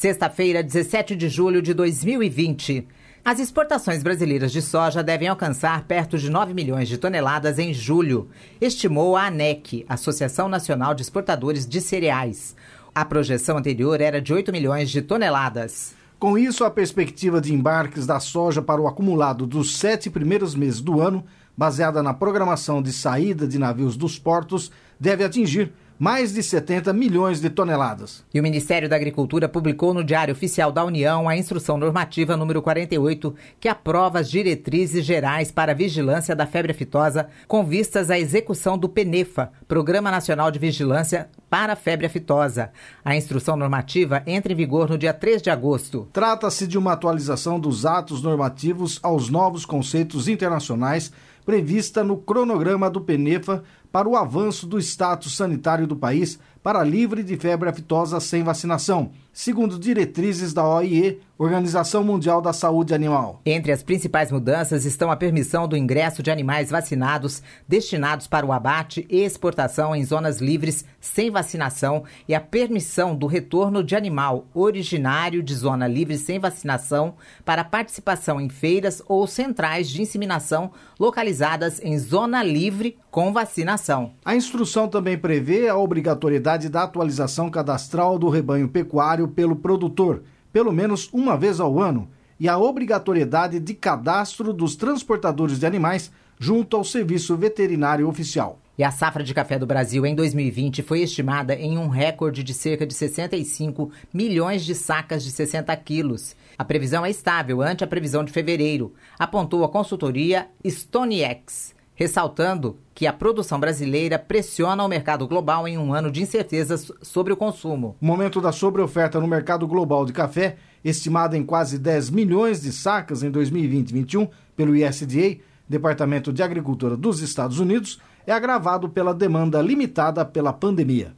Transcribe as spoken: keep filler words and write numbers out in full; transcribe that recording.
Sexta-feira, dezessete de julho de dois mil e vinte. As exportações brasileiras de soja devem alcançar perto de nove milhões de toneladas em julho, estimou a ANEC, Associação Nacional de Exportadores de Cereais. A projeção anterior era de oito milhões de toneladas. Com isso, a perspectiva de embarques da soja para o acumulado dos sete primeiros meses do ano, baseada na programação de saída de navios dos portos, deve atingir mais de setenta milhões de toneladas. E o Ministério da Agricultura publicou no Diário Oficial da União a Instrução Normativa número quarenta e oito, que aprova as diretrizes gerais para a vigilância da febre aftosa com vistas à execução do PENEFA, Programa Nacional de Vigilância para a Febre Aftosa. A instrução normativa entra em vigor no dia três de agosto. Trata-se de uma atualização dos atos normativos aos novos conceitos internacionais prevista no cronograma do PENEFA para o avanço do status sanitário do país para livre de febre aftosa sem vacinação, segundo diretrizes da O I E, Organização Mundial da Saúde Animal. Entre as principais mudanças estão a permissão do ingresso de animais vacinados destinados para o abate e exportação em zonas livres sem vacinação e a permissão do retorno de animal originário de zona livre sem vacinação para participação em feiras ou centrais de inseminação localizadas em zona livre com vacinação. A instrução também prevê a obrigatoriedade da atualização cadastral do rebanho pecuário pelo produtor, pelo menos uma vez ao ano, e a obrigatoriedade de cadastro dos transportadores de animais junto ao Serviço Veterinário Oficial. E a safra de café do Brasil em dois mil e vinte foi estimada em um recorde de cerca de sessenta e cinco milhões de sacas de sessenta quilos. A previsão é estável ante a previsão de fevereiro, apontou a consultoria StoneX, ressaltando que a produção brasileira pressiona o mercado global em um ano de incertezas sobre o consumo. O momento da sobreoferta no mercado global de café, estimada em quase dez milhões de sacas em dois mil e vinte e vinte e um pelo U S D A, Departamento de Agricultura dos Estados Unidos, é agravado pela demanda limitada pela pandemia.